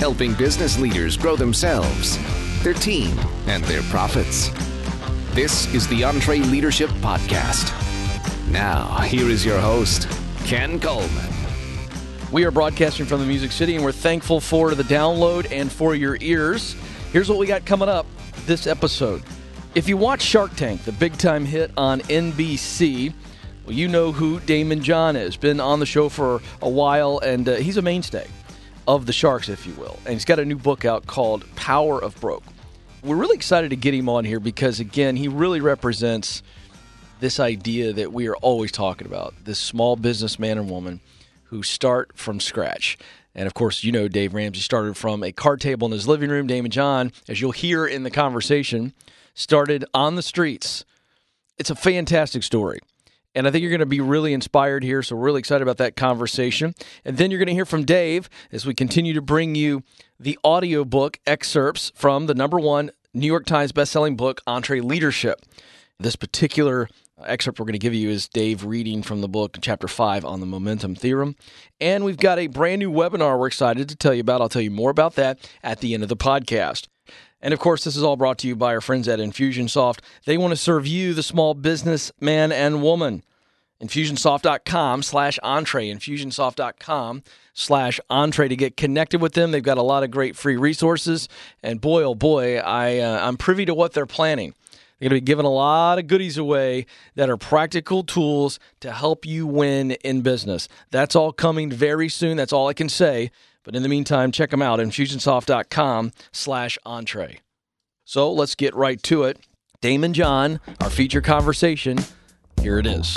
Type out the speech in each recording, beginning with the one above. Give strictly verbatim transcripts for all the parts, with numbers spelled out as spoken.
helping business leaders grow themselves, their team, and their profits. This is the EntreLeadership Podcast. Now, here is your host, Ken Coleman. We are broadcasting from the Music City, and we're thankful for the download and for your ears. Here's what we got coming up this episode. If you watch Shark Tank, the big-time hit on N B C, well, you know who Daymond John is. Been on the show for a while, and uh, he's a mainstay of the Sharks, if you will. And he's got a new book out called Power of Broke. We're really excited to get him on here because, again, he really represents this idea that we are always talking about, this small business man and woman who start from scratch. And, of course, you know Dave Ramsey started from a card table in his living room. Daymond John, as you'll hear in the conversation, started on the streets. It's a fantastic story. And I think you're going to be really inspired here, so we're really excited about that conversation. And then you're going to hear from Dave as we continue to bring you the audiobook excerpts from the number one New York Times bestselling book, EntreLeadership. This particular excerpt we're going to give you is Dave reading from the book, chapter five, on the momentum theorem. And we've got a brand new webinar we're excited to tell you about. I'll tell you more about that at the end of the podcast. And, of course, this is all brought to you by our friends at Infusionsoft. They want to serve you, the small business man and woman. Infusionsoft.com slash entree. Infusionsoft.com slash entree to get connected with them. They've got a lot of great free resources. And, boy, oh, boy, I, uh, I'm privy to what they're planning. They're going to be giving a lot of goodies away that are practical tools to help you win in business. That's all coming very soon. That's all I can say. But in the meantime, check them out, Infusionsoft.com slash entree. So let's get right to it. Daymond John, our feature conversation, here it is.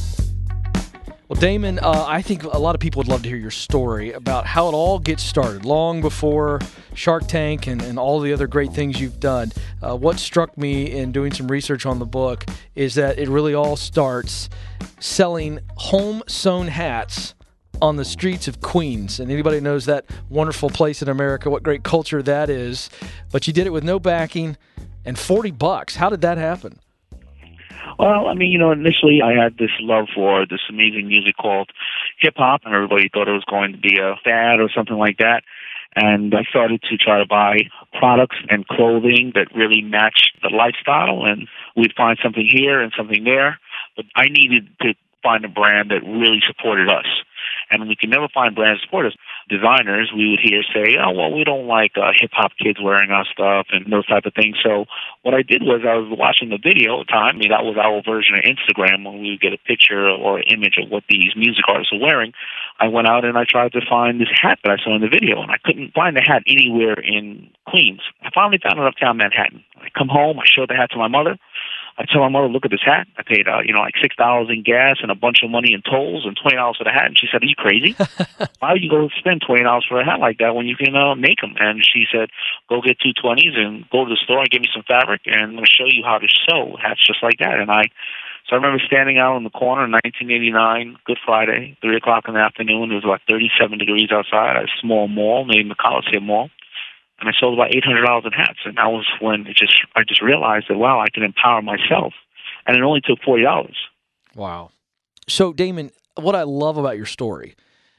Well, Daymond, uh, I think a lot of people would love to hear your story about how it all gets started, long before Shark Tank and, and all the other great things you've done. Uh, what struck me in doing some research on the book is that it really all starts selling home-sewn hats on the streets of Queens. And anybody knows that wonderful place in America, what great culture that is. But you did it with no backing and forty bucks. How did that happen? Well, I mean, you know, initially I had this love for this amazing music called hip-hop, and everybody thought it was going to be a fad or something like that. And I started to try to buy products and clothing that really matched the lifestyle, and we'd find something here and something there. But I needed to find a brand that really supported us. And we could never find brands that support us. Designers, we would hear say, oh, well, we don't like uh, hip-hop kids wearing our stuff and those type of things. So what I did was I was watching the video at the time. I mean, that was our version of Instagram when we would get a picture or an image of what these music artists were wearing. I went out and I tried to find this hat that I saw in the video, and I couldn't find the hat anywhere in Queens. I finally found it uptown Manhattan. I come home, I showed the hat to my mother. I tell my mother, look at this hat. I paid, uh, you know, like six dollars in gas and a bunch of money in tolls and twenty dollars for the hat. And she said, are you crazy? Why would you go spend twenty dollars for a hat like that when you can uh, make them? And she said, go get two twenties and go to the store and give me some fabric, and I'm going to show you how to sew hats just like that. And I, so I remember standing out in the corner in nineteen eighty-nine, Good Friday, three o'clock in the afternoon. It was about thirty-seven degrees outside at a small mall named the Coliseum Mall. And I sold about eight hundred dollars in hats. And that was when it just I just realized that, wow, I can empower myself. And it only took forty dollars. Wow. So, Daymond, what I love about your story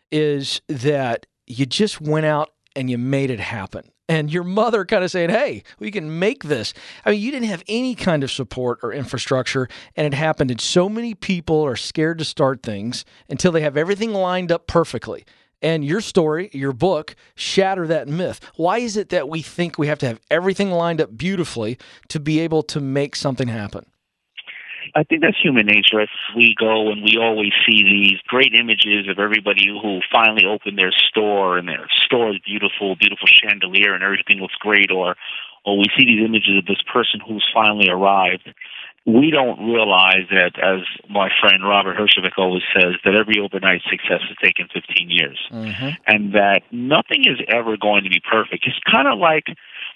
is that you just went out and you made it happen. And your mother kind of saying, hey, we can make this. I mean, you didn't have any kind of support or infrastructure, and it happened. And so many people are scared to start things until they have everything lined up perfectly. And your story, your book, shatter that myth. Why is it that we think we have to have everything lined up beautifully to be able to make something happen? I think that's human nature. If we go and we always see these great images of everybody who finally opened their store and their store is beautiful, beautiful chandelier and everything looks great, or or we see these images of this person who's finally arrived. We don't realize that, as my friend Robert Herjavec always says, that every overnight success has taken fifteen years. Mm-hmm. And that nothing is ever going to be perfect. It's kind of like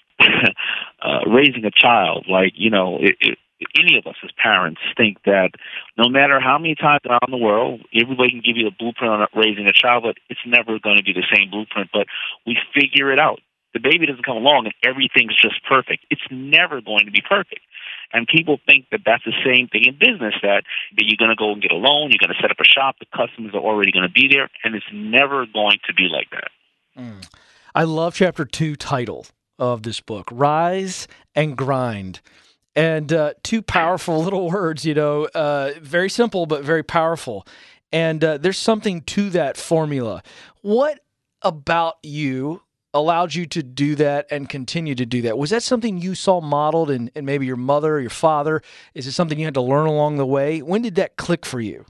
uh, raising a child. Like, you know, it, it, any of us as parents think that no matter how many times around the world, everybody can give you a blueprint on raising a child, but it's never going to be the same blueprint. But we figure it out. The baby doesn't come along and everything's just perfect. It's never going to be perfect. And people think that that's the same thing in business, that, that you're going to go and get a loan, you're going to set up a shop, the customers are already going to be there, and it's never going to be like that. Mm. I love chapter two title of this book, Rise and Grind. And uh, two powerful little words, you know, uh, very simple, but very powerful. And uh, there's something to that formula. What about you allowed you to do that and continue to do that? Was that something you saw modeled in, in maybe your mother or your father? Is it something you had to learn along the way? When did that click for you?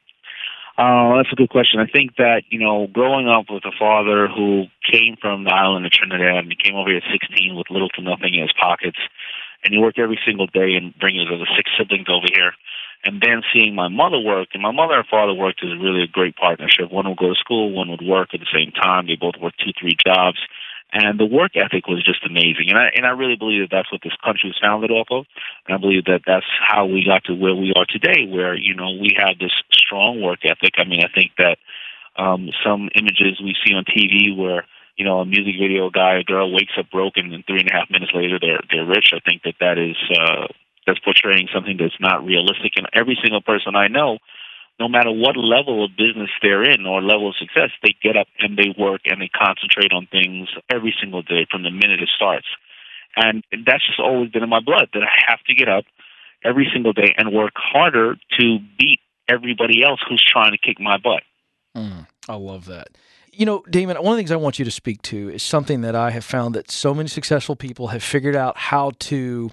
Uh, that's a good question. I think that, you know, growing up with a father who came from the island of Trinidad and he came over here at sixteen with little to nothing in his pockets, and he worked every single day and bringing his other six siblings over here, and then seeing my mother work, and my mother and father worked as really a great partnership. One would go to school, one would work at the same time. They both worked two, three jobs. And the work ethic was just amazing. And I, and I really believe that that's what this country was founded off of. And I believe that that's how we got to where we are today, where, you know, we have this strong work ethic. I mean, I think that um, some images we see on T V where, you know, a music video guy, a girl wakes up broken and three and a half minutes later they're, they're rich. I think that that is, uh, that's portraying something that's not realistic. And every single person I know, no matter what level of business they're in or level of success, they get up and they work and they concentrate on things every single day from the minute it starts. And that's just always been in my blood, that I have to get up every single day and work harder to beat everybody else who's trying to kick my butt. Mm, I love that. You know, Damon, one of the things I want you to speak to is something that I have found that so many successful people have figured out how to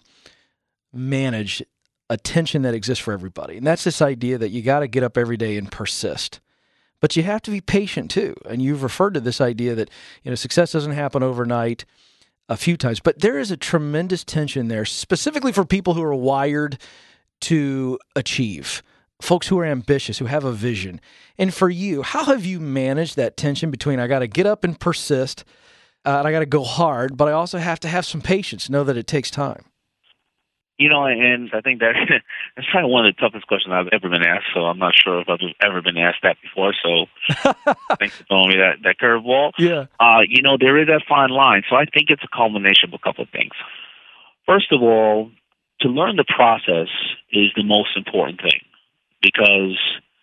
manage a tension that exists for everybody. And that's this idea that you got to get up every day and persist. But you have to be patient too. And you've referred to this idea that, you know, success doesn't happen overnight a few times, but there is a tremendous tension there, specifically for people who are wired to achieve, folks who are ambitious, who have a vision. And for you, how have you managed that tension between I got to get up and persist, uh, and I got to go hard, but I also have to have some patience, know that it takes time? You know, and I think that that's probably one of the toughest questions I've ever been asked, so I'm not sure if I've ever been asked that before, so thanks for throwing me that, that curveball. Yeah. Uh, you know, there is that fine line, so I think it's a culmination of a couple of things. First of all, to learn the process is the most important thing because,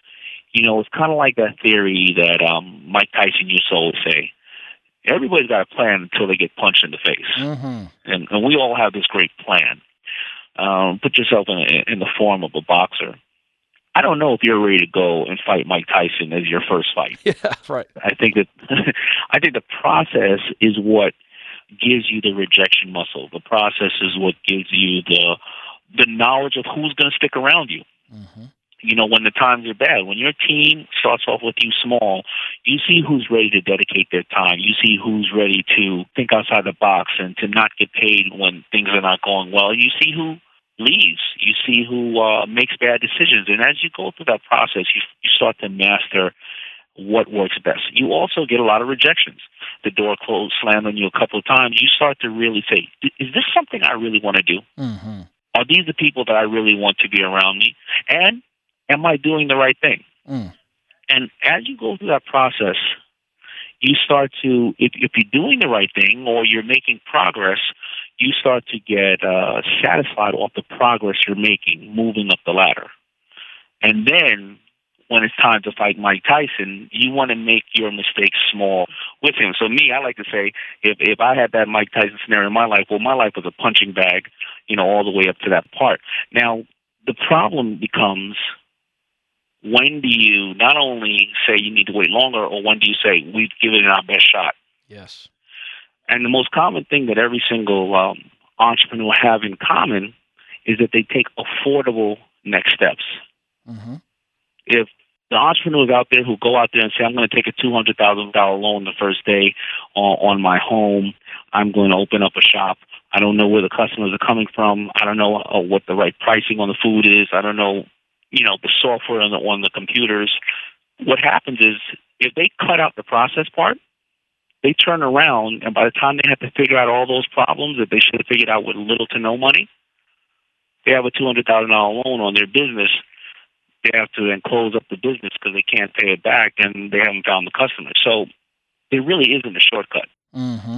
you know, it's kind of like that theory that um, Mike Tyson used to always say, everybody's got a plan until they get punched in the face. Mm-hmm. And, and we all have this great plan. Um, put yourself in, in the form of a boxer. I don't know if you're ready to go and fight Mike Tyson as your first fight. Yeah, right. I think that I think the process is what gives you the rejection muscle. The process is what gives you the the knowledge of who's going to stick around you. Mm-hmm. You know, when the times are bad, when your team starts off with you small, you see who's ready to dedicate their time. You see who's ready to think outside the box and to not get paid when things are not going well. You see who leaves. You see who uh, makes bad decisions. And as you go through that process, you, you start to master what works best. You also get a lot of rejections. The door closed, slammed on you a couple of times. You start to really say, is this something I really want to do? Mm-hmm. Are these the people that I really want to be around me? And am I doing the right thing? Mm. And as you go through that process, you start to, if, if you're doing the right thing or you're making progress, you start to get uh, satisfied off the progress you're making, moving up the ladder. And then when it's time to fight Mike Tyson, you want to make your mistakes small with him. So me, I like to say, if if I had that Mike Tyson scenario in my life, well, my life was a punching bag, you know, all the way up to that part. Now, the problem becomes, when do you not only say you need to wait longer, or when do you say we've given it our best shot? Yes. And the most common thing that every single um, entrepreneur have in common is that they take affordable next steps. Mm-hmm. If the entrepreneurs out there who go out there and say, I'm going to take a two hundred thousand dollars loan the first day on, on my home, I'm going to open up a shop, I don't know where the customers are coming from, I don't know uh, what the right pricing on the food is, I don't know, you know, the software on the, on the computers. What happens is, if they cut out the process part, they turn around, and by the time they have to figure out all those problems that they should have figured out with little to no money, they have a two hundred thousand dollars loan on their business. They have to then close up the business because they can't pay it back, and they haven't found the customer. So there really isn't a shortcut. Mm-hmm.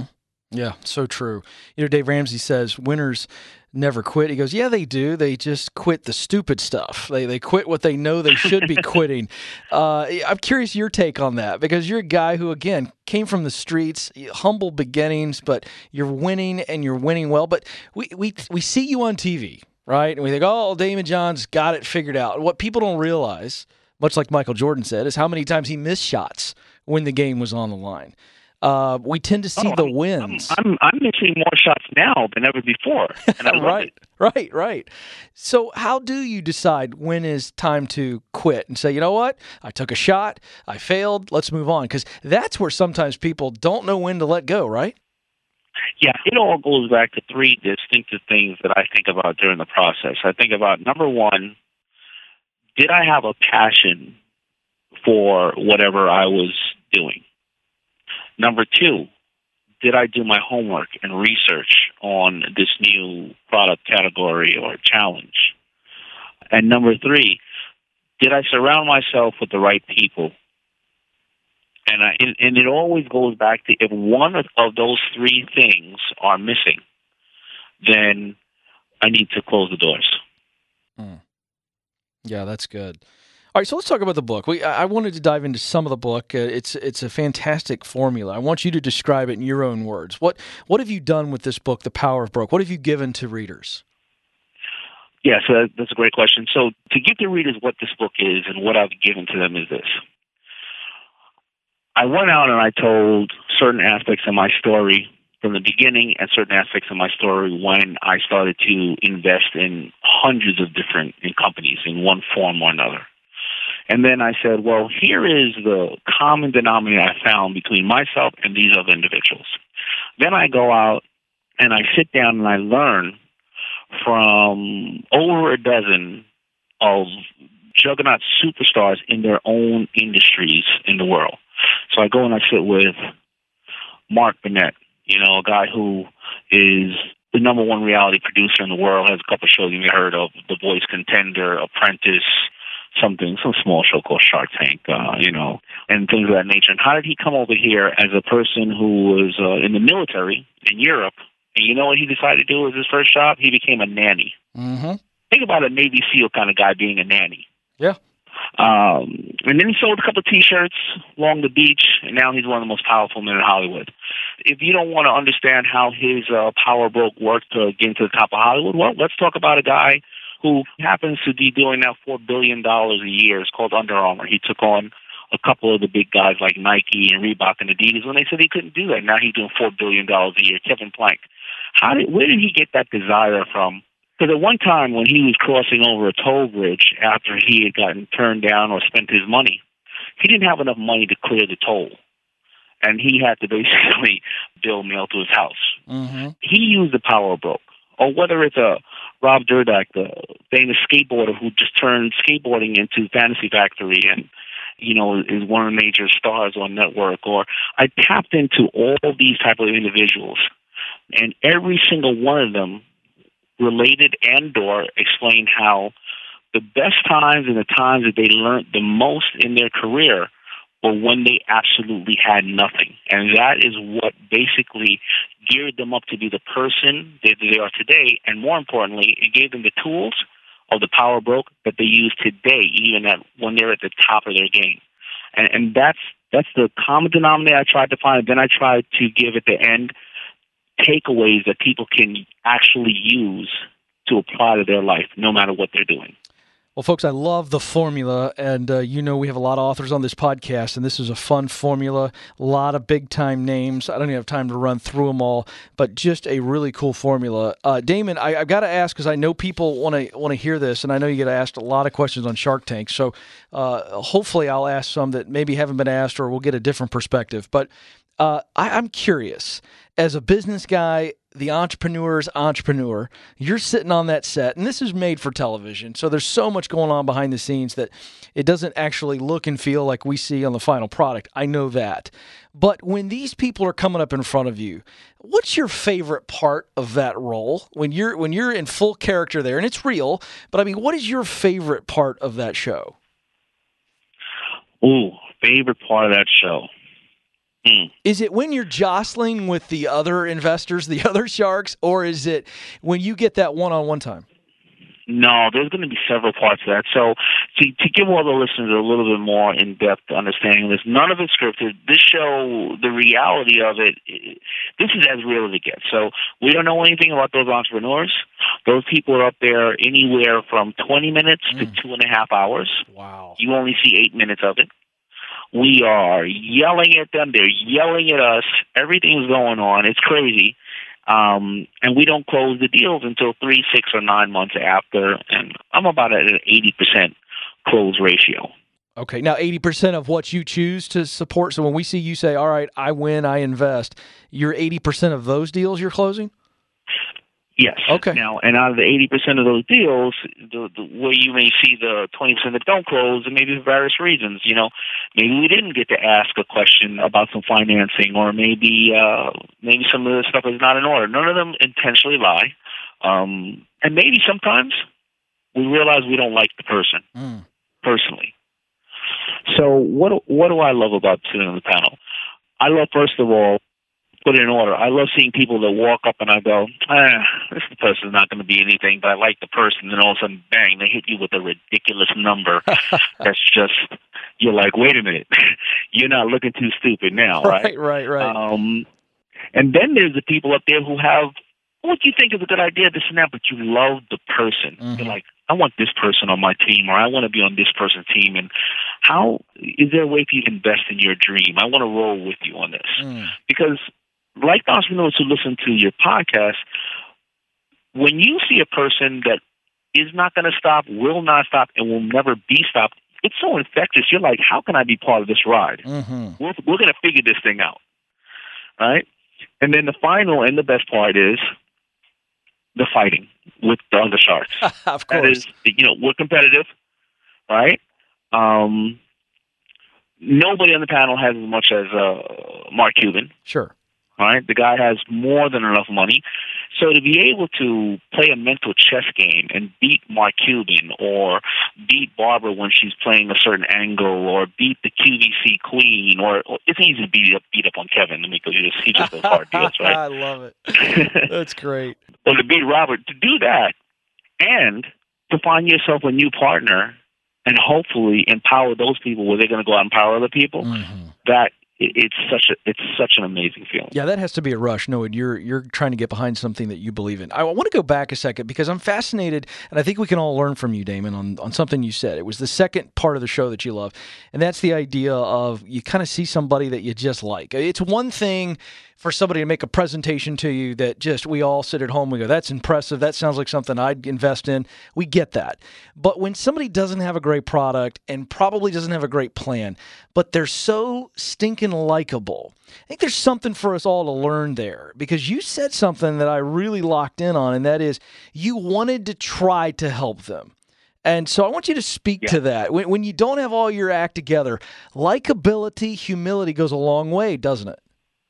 Yeah, so true. You know, Dave Ramsey says winners never quit. He goes, yeah, they do. They just quit the stupid stuff. They they quit what they know they should be quitting. Uh, I'm curious your take on that, because you're a guy who, again, came from the streets, humble beginnings, but you're winning and you're winning well. But we we we see you on T V, right? And we think, oh, Damon John's got it figured out. What people don't realize, much like Michael Jordan said, is how many times he missed shots when the game was on the line. Uh, we tend to see oh, the I'm, wins. I'm, I'm, I'm missing more shots now than ever before. And I love right, it. right, right. So how do you decide when is time to quit and say, you know what, I took a shot, I failed, let's move on? Because that's where sometimes people don't know when to let go, right? Yeah, it all goes back to three distinctive things that I think about during the process. I think about, number one, did I have a passion for whatever I was doing? Number two, did I do my homework and research on this new product category or challenge? And number three, did I surround myself with the right people? And, I, and, and it always goes back to, if one of those three things are missing, then I need to close the doors. Mm. Yeah, that's good. All right, so let's talk about the book. We I wanted to dive into some of the book. Uh, it's it's a fantastic formula. I want you to describe it in your own words. What what have you done with this book, The Power of Broke? What have you given to readers? Yeah, so that's a great question. So to give the readers what this book is and what I've given to them is this. I went out and I told certain aspects of my story from the beginning and certain aspects of my story when I started to invest in hundreds of different in companies in one form or another. And then I said, well, here is the common denominator I found between myself and these other individuals. Then I go out and I sit down and I learn from over a dozen of juggernaut superstars in their own industries in the world. So I go and I sit with Mark Burnett, you know, a guy who is the number one reality producer in the world, has a couple of shows you may have heard of, The Voice Contender, Apprentice, something, some small show called Shark Tank, uh, you know, and things of that nature. And how did he come over here as a person who was uh, in the military in Europe? And you know what he decided to do as his first job? He became a nanny. Mm-hmm. Think about a Navy SEAL kind of guy being a nanny. Yeah. Um, and then he sold a couple of T-shirts along the beach, and now he's one of the most powerful men in Hollywood. If you don't want to understand how his uh, power broke worked to get into the top of Hollywood, well, let's talk about a guy who happens to be doing now four billion dollars a year. It's called Under Armour. He took on a couple of the big guys like Nike and Reebok and Adidas when they said he couldn't do that. Now he's doing four billion dollars a year. Kevin Plank. How did, where did he get that desire from? Because at one time when he was crossing over a toll bridge after he had gotten turned down or spent his money, he didn't have enough money to clear the toll. And he had to basically bill mail to his house. Mm-hmm. He used the power of broke. Or whether it's a Rob Dyrdek, the famous skateboarder who just turned skateboarding into Fantasy Factory and, you know, is one of the major stars on network. Or I tapped into all these type of individuals, and every single one of them related and or explained how the best times and the times that they learned the most in their career were when they absolutely had nothing. And that is what basically geared them up to be the person that they are today. And more importantly, it gave them the tools of the power broke that they use today, even at, when they're at the top of their game. And, and that's that's the common denominator I tried to find. Then I tried to give at the end takeaways that people can actually use to apply to their life, no matter what they're doing. Well, folks, I love the formula, and uh, you know we have a lot of authors on this podcast, and this is a fun formula, a lot of big-time names. I don't even have time to run through them all, but just a really cool formula. Uh, Damon, I, I've got to ask, because I know people want to want to hear this, and I know you get asked a lot of questions on Shark Tank, so uh, hopefully I'll ask some that maybe haven't been asked, or we'll get a different perspective. But uh, I, I'm curious, as a business guy, the entrepreneur's entrepreneur, you're sitting on that set, and this is made for television, so there's so much going on behind the scenes that it doesn't actually look and feel like we see on the final product. I know that. But when these people are coming up in front of you, what's your favorite part of that role when you're when you're in full character there? And it's real, but I mean, what is your favorite part of that show? Ooh, favorite part of that show. Mm. Is it when you're jostling with the other investors, the other sharks, or is it when you get that one-on-one time? No, there's going to be several parts of that. So to, to give all the listeners a little bit more in-depth understanding of this, none of it's scripted. This show, the reality of it, this is as real as it gets. So we don't know anything about those entrepreneurs. Those people are up there anywhere from twenty minutes mm. to two and a half hours. Wow. You only see eight minutes of it. We are yelling at them. They're yelling at us. Everything's going on. It's crazy. Um, and we don't close the deals until three, six, or nine months after. And I'm about at an eighty percent close ratio. Okay. Now, eighty percent of what you choose to support. So when we see you say, all right, I win, I invest, you're eighty percent of those deals you're closing? Yes. Okay. Now, and out of the eighty percent of those deals, the, the way you may see the twenty percent that don't close, and maybe for various reasons, you know, maybe we didn't get to ask a question about some financing, or maybe uh, maybe some of the stuff is not in order. None of them intentionally lie. Um, and maybe sometimes we realize we don't like the person mm. personally. So what what do I love about sitting on the panel? I love, first of all, put it in order. I love seeing people that walk up and I go, ah, this person's not going to be anything, but I like the person. And all of a sudden, bang, they hit you with a ridiculous number. That's just, you're like, wait a minute, you're not looking too stupid now, right? Right, right, right. Um, and then there's the people up there who have what you think is a good idea, this and that, but you love the person. Mm-hmm. You're like, I want this person on my team, or I want to be on this person's team. And how is there a way for you to invest in your dream? I want to roll with you on this. Mm. Because like the entrepreneurs who listen to your podcast, when you see a person that is not going to stop, will not stop, and will never be stopped, it's so infectious. You're like, how can I be part of this ride? Mm-hmm. We're, we're going to figure this thing out, right? And then the final and the best part is the fighting with the other sharks. Of course. That is, you know, we're competitive, right? Um, nobody on the panel has as much as uh, Mark Cuban. Sure. Right? The guy has more than enough money. So to be able to play a mental chess game and beat Mark Cuban, or beat Barbara when she's playing a certain angle, or beat the Q V C queen, or, or it's easy to beat up, beat up on Kevin because he just, he just does hard deals, right? I love it. That's great. Well, to beat Robert, to do that, and to find yourself a new partner, and hopefully empower those people where they're going to go out and empower other people, mm-hmm. that It's such a it's such an amazing feeling. Yeah, that has to be a rush. No, you're you're trying to get behind something that you believe in. I want to go back a second because I'm fascinated, and I think we can all learn from you, Damon, on, on something you said. It was the second part of the show that you love, and that's the idea of you kind of see somebody that you just like. It's one thing for somebody to make a presentation to you that just we all sit at home, we go, that's impressive, that sounds like something I'd invest in. We get that. But when somebody doesn't have a great product and probably doesn't have a great plan, but they're so stinking likable, I think there's something for us all to learn there, because you said something that I really locked in on, and that is you wanted to try to help them. And so I want you to speak yeah. to that. When, when you don't have all your act together, likability, humility goes a long way, doesn't it?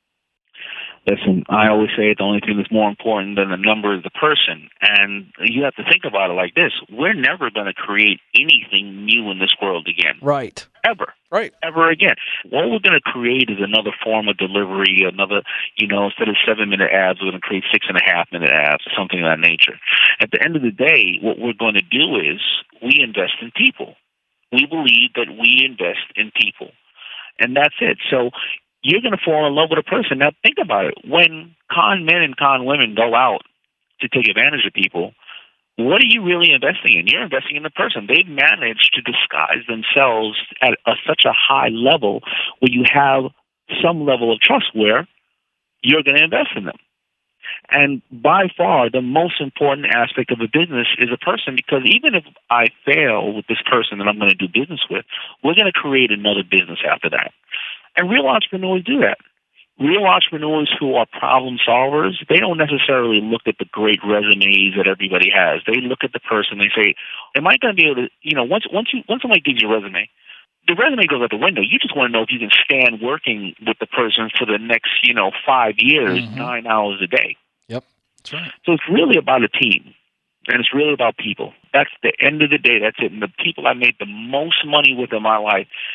Listen, I always say the only thing that's more important than the number is the person. And you have to think about it like this. We're never going to create anything new in this world again. Right. Ever. Right. Ever again. What we're going to create is another form of delivery, another, you know, instead of seven-minute ads, we're going to create six-and-a-half-minute ads, or something of that nature. At the end of the day, what we're going to do is we invest in people. We believe that we invest in people. And that's it. So you're going to fall in love with a person. Now, think about it. When con men and con women go out to take advantage of people, what are you really investing in? You're investing in the person. They've managed to disguise themselves at a, such a high level where you have some level of trust where you're going to invest in them. And by far, the most important aspect of a business is a person, because even if I fail with this person that I'm going to do business with, we're going to create another business after that. And real entrepreneurs do that. Real entrepreneurs who are problem solvers, they don't necessarily look at the great resumes that everybody has. They look at the person. They say, am I going to be able to, you know, once once you once somebody gives you a resume, the resume goes out the window. You just want to know if you can stand working with the person for the next, you know, five years, mm-hmm. nine hours a day. Yep, that's right. So it's really about a team. And it's really about people. That's the end of the day. That's it. And the people I made the most money with in my life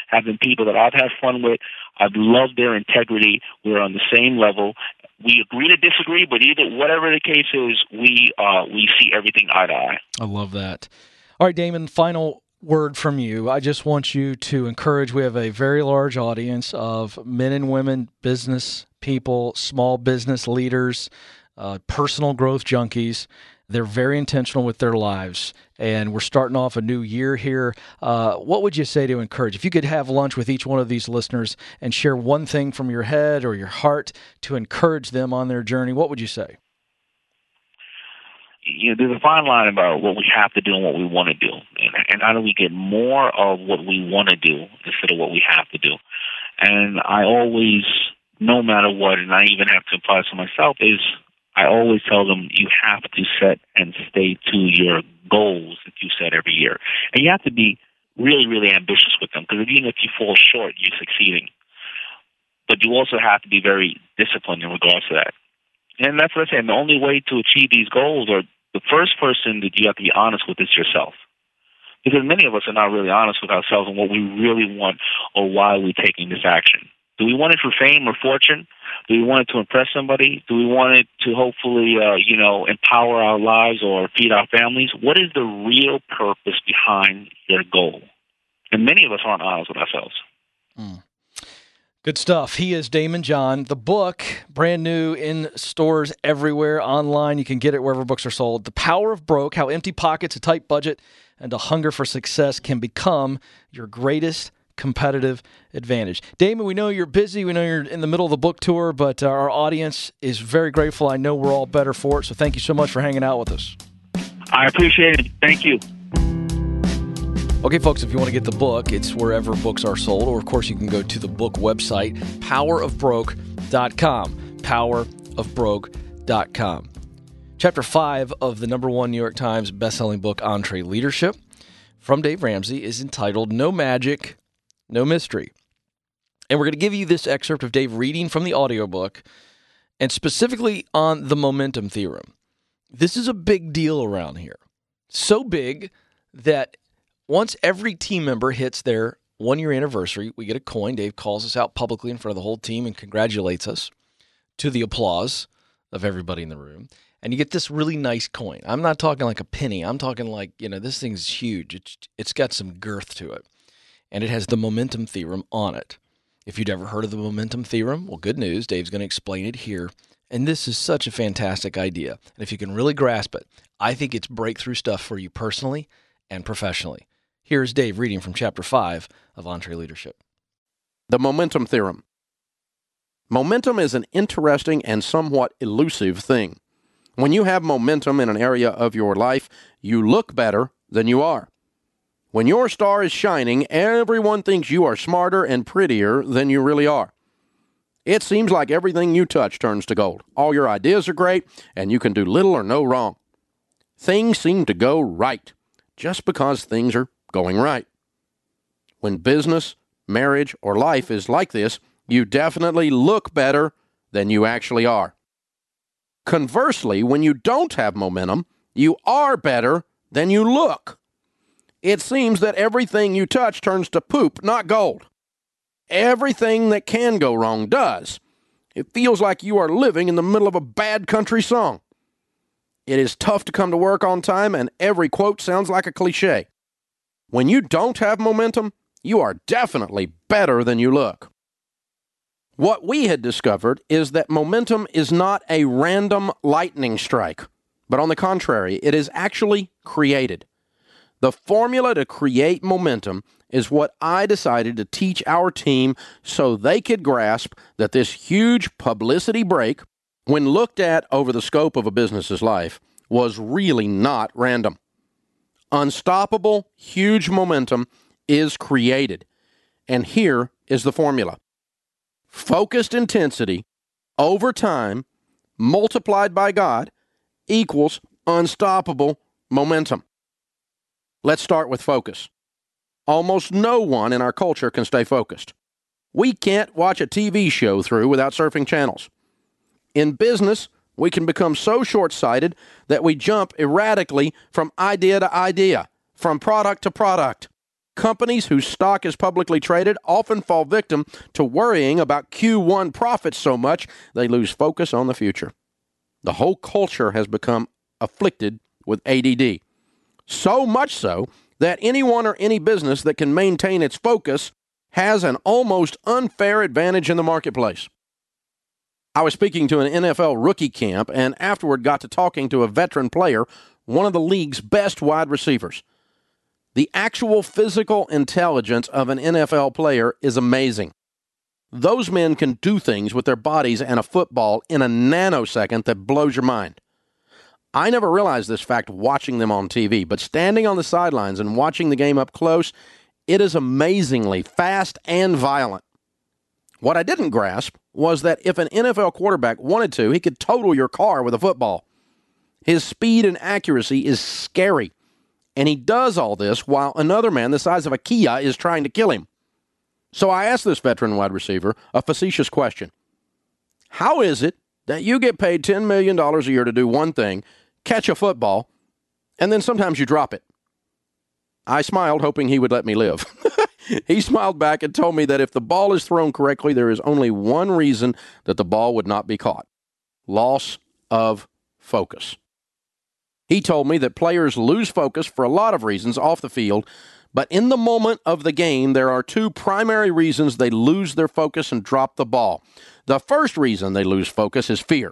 have been people that I've had fun with. I've loved their integrity. We're on the same level. We agree to disagree, but either whatever the case is, we uh, we see everything eye to eye. I love that. All right, Damon, final word from you. I just want you to encourage, we have a very large audience of men and women, business people, small business leaders, uh, personal growth junkies. They're very intentional with their lives, and we're starting off a new year here. Uh, what would you say to encourage? If you could have lunch with each one of these listeners and share one thing from your head or your heart to encourage them on their journey, what would you say? You know, there's a fine line about what we have to do and what we want to do, and, and how do we get more of what we want to do instead of what we have to do. And I always, no matter what, and I even have to apply this to myself, is I always tell them you have to set and stay to your goals that you set every year. And you have to be really, really ambitious with them, because even if you fall short, you're succeeding. But you also have to be very disciplined in regards to that. And that's what I say. And the only way to achieve these goals, or the first person that you have to be honest with, is yourself. Because many of us are not really honest with ourselves and what we really want or why we're taking this action. Do we want it for fame or fortune? Do we want it to impress somebody? Do we want it to hopefully, uh, you know, empower our lives or feed our families? What is the real purpose behind your goal? And many of us aren't honest with ourselves. Mm. Good stuff. He is Damon John. The book, brand new in stores everywhere, online. You can get it wherever books are sold. The Power of Broke, How Empty Pockets, a Tight Budget, and a Hunger for Success Can Become Your Greatest Competitive Advantage. Damon, we know you're busy. We know you're in the middle of the book tour, but our audience is very grateful. I know we're all better for it, so thank you so much for hanging out with us. I appreciate it. Thank you. Okay, folks, if you want to get the book, it's wherever books are sold, or, of course, you can go to the book website, power of broke dot com, power of broke dot com. Chapter five of the number one New York Times bestselling book, EntreLeadership, from Dave Ramsey, is entitled No Magic, No Mystery. And we're going to give you this excerpt of Dave reading from the audiobook, and specifically on the momentum theorem. This is a big deal around here. So big that once every team member hits their one-year anniversary, we get a coin. Dave calls us out publicly in front of the whole team and congratulates us, to the applause of everybody in the room. And you get this really nice coin. I'm not talking like a penny. I'm talking like, you know, this thing's huge. It's It's got some girth to it. And it has the momentum theorem on it. If you'd ever heard of the momentum theorem, well, good news. Dave's going to explain it here. And this is such a fantastic idea. And if you can really grasp it, I think it's breakthrough stuff for you personally and professionally. Here's Dave reading from Chapter five of EntreLeadership. The momentum theorem. Momentum is an interesting and somewhat elusive thing. When you have momentum in an area of your life, you look better than you are. When your star is shining, everyone thinks you are smarter and prettier than you really are. It seems like everything you touch turns to gold. All your ideas are great, and you can do little or no wrong. Things seem to go right, just because things are going right. When business, marriage, or life is like this, you definitely look better than you actually are. Conversely, when you don't have momentum, you are better than you look. It seems that everything you touch turns to poop, not gold. Everything that can go wrong does. It feels like you are living in the middle of a bad country song. It is tough to come to work on time, and every quote sounds like a cliche. When you don't have momentum, you are definitely better than you look. What we had discovered is that momentum is not a random lightning strike, but on the contrary, it is actually created. The formula to create momentum is what I decided to teach our team so they could grasp that this huge publicity break, when looked at over the scope of a business's life, was really not random. Unstoppable, huge momentum is created. And here is the formula. Focused intensity over time multiplied by God equals unstoppable momentum. Let's start with focus. Almost no one in our culture can stay focused. We can't watch a T V show through without surfing channels. In business, we can become so short-sighted that we jump erratically from idea to idea, from product to product. Companies whose stock is publicly traded often fall victim to worrying about Q one profits so much they lose focus on the future. The whole culture has become afflicted with A D D. So much so that anyone or any business that can maintain its focus has an almost unfair advantage in the marketplace. I was speaking to an N F L rookie camp and afterward got to talking to a veteran player, one of the league's best wide receivers. The actual physical intelligence of an N F L player is amazing. Those men can do things with their bodies and a football in a nanosecond that blows your mind. I never realized this fact watching them on T V, but standing on the sidelines and watching the game up close, it is amazingly fast and violent. What I didn't grasp was that if an N F L quarterback wanted to, he could total your car with a football. His speed and accuracy is scary, and he does all this while another man the size of a Kia is trying to kill him. So I asked this veteran wide receiver a facetious question. How is it that you get paid ten million dollars a year to do one thing, catch a football, and then sometimes you drop it? I smiled, hoping he would let me live. He smiled back and told me that if the ball is thrown correctly, there is only one reason that the ball would not be caught: loss of focus. He told me that players lose focus for a lot of reasons off the field, but in the moment of the game, there are two primary reasons they lose their focus and drop the ball. The first reason they lose focus is fear.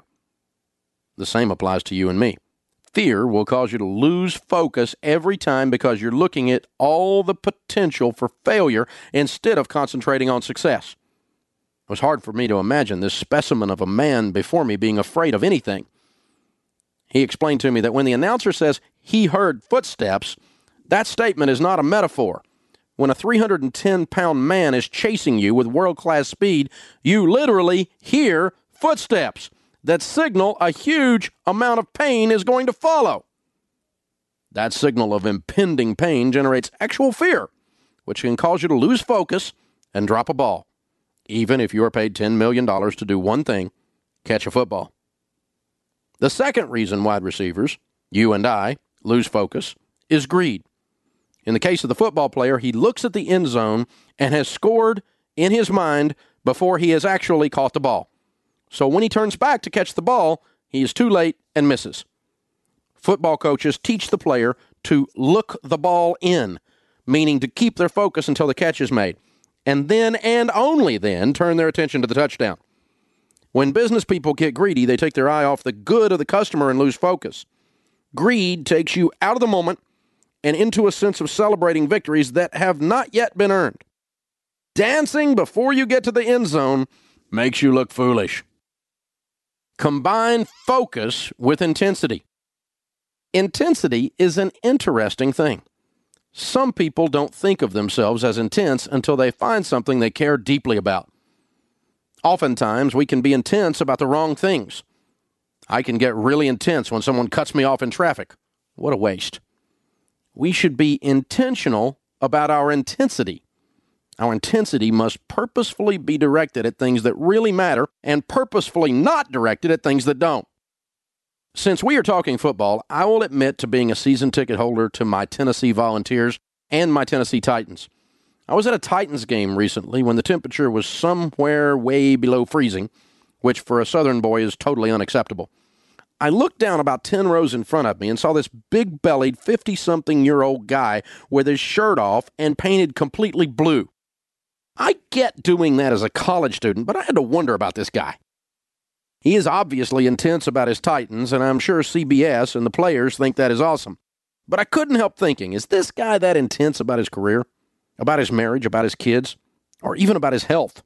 The same applies to you and me. Fear will cause you to lose focus every time because you're looking at all the potential for failure instead of concentrating on success. It was hard for me to imagine this specimen of a man before me being afraid of anything. He explained to me that when the announcer says he heard footsteps, that statement is not a metaphor. When a three hundred ten pound man is chasing you with world-class speed, you literally hear footsteps that signal a huge amount of pain is going to follow. That signal of impending pain generates actual fear, which can cause you to lose focus and drop a ball, even if you are paid ten million dollars to do one thing: catch a football. The second reason wide receivers, you and I, lose focus is greed. In the case of the football player, he looks at the end zone and has scored in his mind before he has actually caught the ball. So when he turns back to catch the ball, he is too late and misses. Football coaches teach the player to look the ball in, meaning to keep their focus until the catch is made, and then and only then turn their attention to the touchdown. When business people get greedy, they take their eye off the good of the customer and lose focus. Greed takes you out of the moment and into a sense of celebrating victories that have not yet been earned. Dancing before you get to the end zone makes you look foolish. Combine focus with intensity. Intensity is an interesting thing. Some people don't think of themselves as intense until they find something they care deeply about. Oftentimes, we can be intense about the wrong things. I can get really intense when someone cuts me off in traffic. What a waste. We should be intentional about our intensity. Our intensity must purposefully be directed at things that really matter and purposefully not directed at things that don't. Since we are talking football, I will admit to being a season ticket holder to my Tennessee Volunteers and my Tennessee Titans. I was at a Titans game recently when the temperature was somewhere way below freezing, which for a Southern boy is totally unacceptable. I looked down about ten rows in front of me and saw this big-bellied fifty-something-year-old guy with his shirt off and painted completely blue. I get doing that as a college student, but I had to wonder about this guy. He is obviously intense about his Titans, and I'm sure C B S and the players think that is awesome. But I couldn't help thinking, is this guy that intense about his career, about his marriage, about his kids, or even about his health?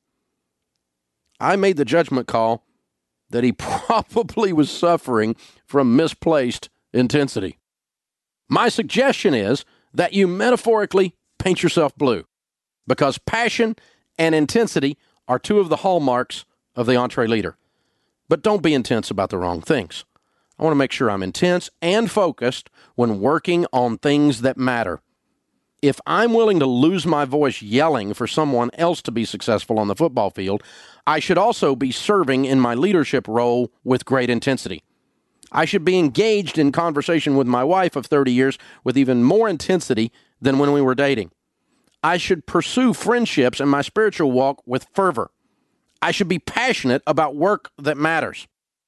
I made the judgment call that he probably was suffering from misplaced intensity. My suggestion is that you metaphorically paint yourself blue, because passion and intensity are two of the hallmarks of the EntreLeader. But don't be intense about the wrong things. I want to make sure I'm intense and focused when working on things that matter. If I'm willing to lose my voice yelling for someone else to be successful on the football field, I should also be serving in my leadership role with great intensity. I should be engaged in conversation with my wife of thirty years with even more intensity than when we were dating. I should pursue friendships in my spiritual walk with fervor. I should be passionate about work that matters.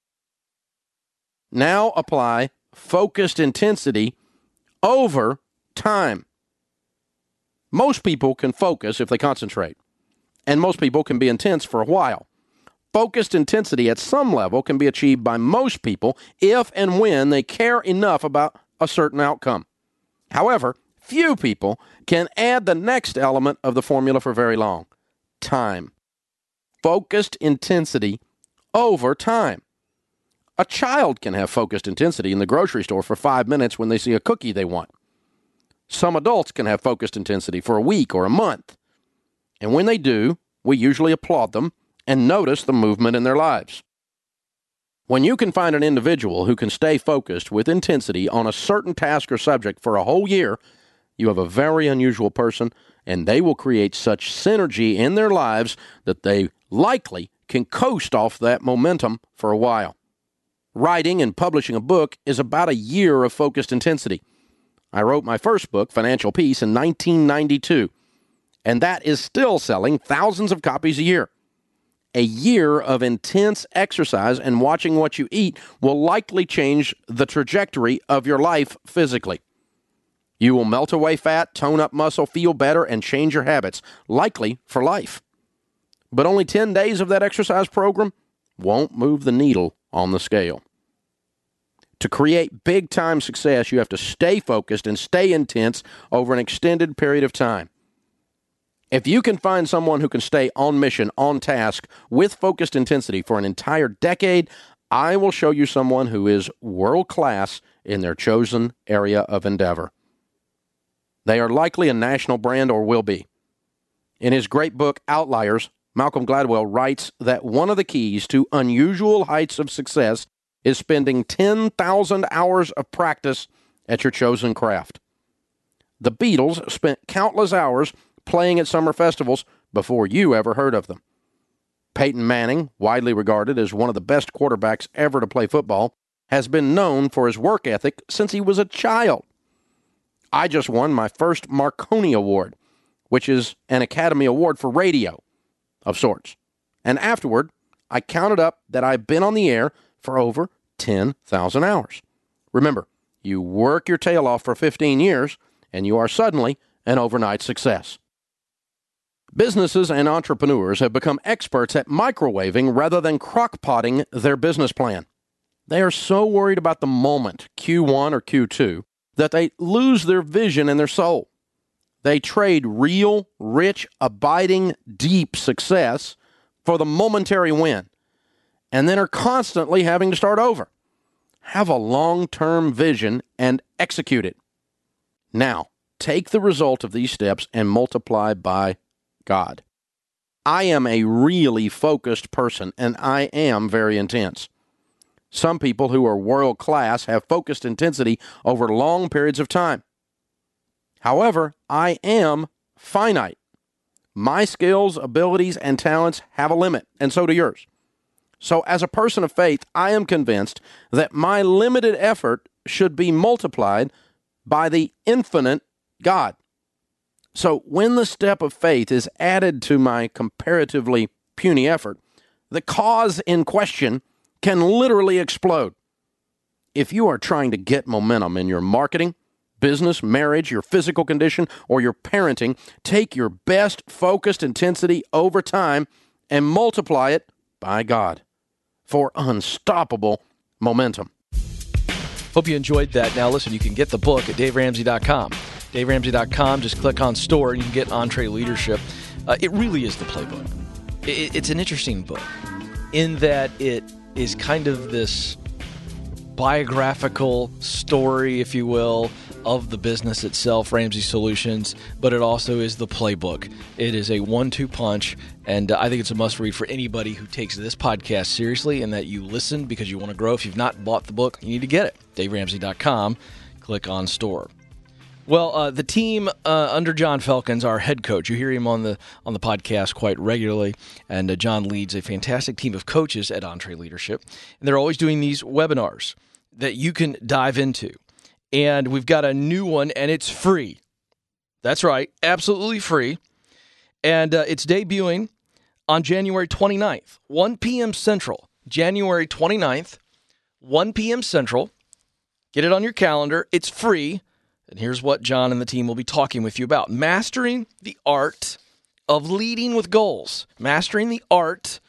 Now apply focused intensity over time. Most people can focus if they concentrate, and most people can be intense for a while. Focused intensity at some level can be achieved by most people if and when they care enough about a certain outcome. However, few people can add the next element of the formula for very long: time. Focused intensity over time. A child can have focused intensity in the grocery store for five minutes when they see a cookie they want. Some adults can have focused intensity for a week or a month. And when they do, we usually applaud them and notice the movement in their lives. When you can find an individual who can stay focused with intensity on a certain task or subject for a whole year, you have a very unusual person, and they will create such synergy in their lives that they likely can coast off that momentum for a while. Writing and publishing a book is about a year of focused intensity. I wrote my first book, Financial Peace, in nineteen ninety-two, and that is still selling thousands of copies a year. A year of intense exercise and watching what you eat will likely change the trajectory of your life physically. You will melt away fat, tone up muscle, feel better, and change your habits, likely for life. But only ten days of that exercise program won't move the needle on the scale. To create big-time success, you have to stay focused and stay intense over an extended period of time. If you can find someone who can stay on mission, on task, with focused intensity for an entire decade, I will show you someone who is world-class in their chosen area of endeavor. They are likely a national brand or will be. In his great book, Outliers, Malcolm Gladwell writes that one of the keys to unusual heights of success is spending ten thousand hours of practice at your chosen craft. The Beatles spent countless hours playing at summer festivals before you ever heard of them. Peyton Manning, widely regarded as one of the best quarterbacks ever to play football, has been known for his work ethic since he was a child. I just won my first Marconi Award, which is an Academy Award for radio, of sorts. And afterward, I counted up that I've been on the air for over ten thousand hours. Remember, you work your tail off for fifteen years, and you are suddenly an overnight success. Businesses and entrepreneurs have become experts at microwaving rather than crock-potting their business plan. They are so worried about the moment, Q one or Q two, that they lose their vision and their soul. They trade real, rich, abiding, deep success for the momentary win, and then are constantly having to start over. Have a long-term vision and execute it. Now, take the result of these steps and multiply by God. I am a really focused person, and I am very intense. Some people who are world-class have focused intensity over long periods of time. However, I am finite. My skills, abilities, and talents have a limit, and so do yours. So as a person of faith, I am convinced that my limited effort should be multiplied by the infinite God. So when the step of faith is added to my comparatively puny effort, the cause in question can literally explode. If you are trying to get momentum in your marketing, business, marriage, your physical condition, or your parenting, take your best focused intensity over time and multiply it by God for unstoppable momentum. Hope you enjoyed that. Now listen, you can get the book at dave ramsey dot com. dave ramsey dot com, just click on store and you can get EntreLeadership. Uh, it really is the playbook. It, it's an interesting book in that it is kind of this biographical story, if you will, of the business itself, Ramsey Solutions, but it also is the playbook. It is a one two punch, and I think it's a must-read for anybody who takes this podcast seriously and that you listen because you want to grow. If you've not bought the book, you need to get it. dave ramsey dot com, click on store. Well, uh, the team uh, under John Felkins, our head coach, you hear him on the on the podcast quite regularly, and uh, John leads a fantastic team of coaches at EntreLeadership, and they're always doing these webinars that you can dive into. And we've got a new one, and it's free. That's right. Absolutely free. And uh, it's debuting on January twenty-ninth, one p.m. Central. January twenty-ninth, one p.m. Central. Get it on your calendar. It's free. And here's what John and the team will be talking with you about. Mastering the art of leading with goals. Mastering the art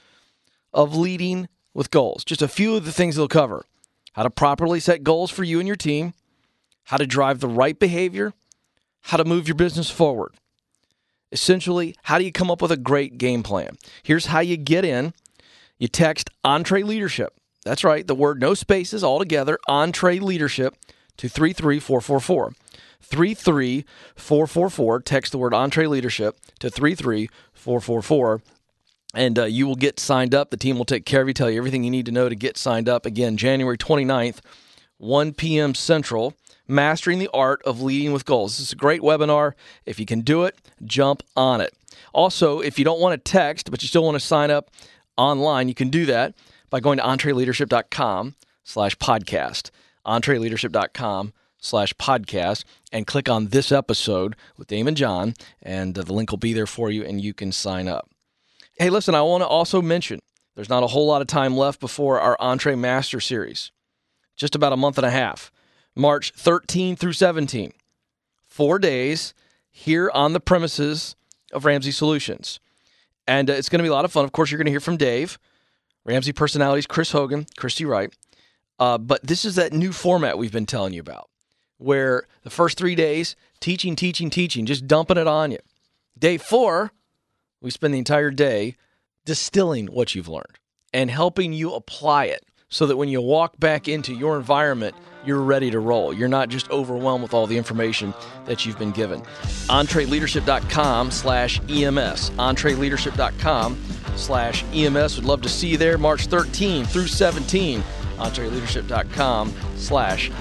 of leading with goals. Just a few of the things they'll cover. How to properly set goals for you and your team. How to drive the right behavior. How to move your business forward. Essentially, how do you come up with a great game plan? Here's how you get in. You text Entre Leadership. That's right, the word no spaces all together, Entre Leadership, to three three four four four. three three four four four. Text the word Entre Leadership to three three four four four, and uh, you will get signed up. The team will take care of you, tell you everything you need to know to get signed up. Again, January twenty-ninth, one p.m. Central, Mastering the Art of Leading with Goals. This is a great webinar. If you can do it, jump on it. Also, if you don't want to text, but you still want to sign up online, you can do that by going to entreleadership.com slash podcast. entreleadership.com slash podcast and click on this episode with Dame and John, and uh, the link will be there for you, and you can sign up. Hey, listen, I want to also mention there's not a whole lot of time left before our Entre Master Series. Just about a month and a half. March thirteenth through seventeenth. Four days here on the premises of Ramsey Solutions. And uh, it's going to be a lot of fun. Of course, you're going to hear from Dave, Ramsey Personalities, Chris Hogan, Christy Wright. Uh, but this is that new format we've been telling you about, where the first three days, teaching, teaching, teaching, just dumping it on you. Day four, we spend the entire day distilling what you've learned and helping you apply it so that when you walk back into your environment, you're ready to roll. You're not just overwhelmed with all the information that you've been given. entreleadership.com slash EMS. entreleadership.com slash EMS. We'd love to see you there March thirteenth through seventeenth. entreleadership.com slash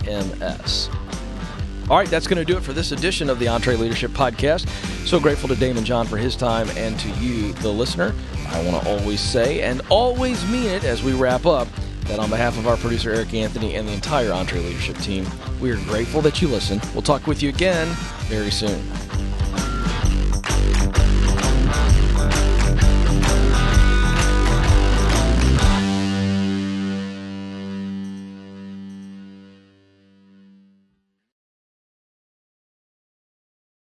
EMS. All right, that's going to do it for this edition of the Entre Leadership Podcast. So grateful to Damon John for his time, and to you, the listener. I want to always say, and always mean it as we wrap up, that on behalf of our producer, Eric Anthony, and the entire Entre Leadership team, we are grateful that you listen. We'll talk with you again very soon.